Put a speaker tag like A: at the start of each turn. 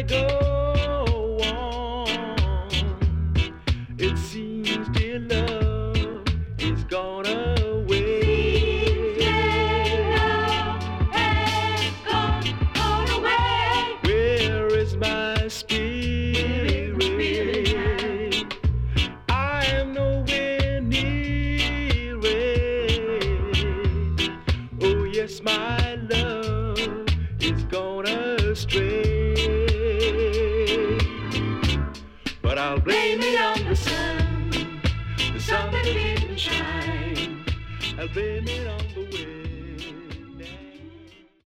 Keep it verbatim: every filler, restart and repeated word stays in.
A: go on. It seems dear love is gone away.
B: Seems dear love has gone, gone away.
A: Where is my spirit? I am nowhere near it. Oh yes, my love is gone astray. But I'll blame it on the sun, the sun that didn't shine. I'll blame it on the wind.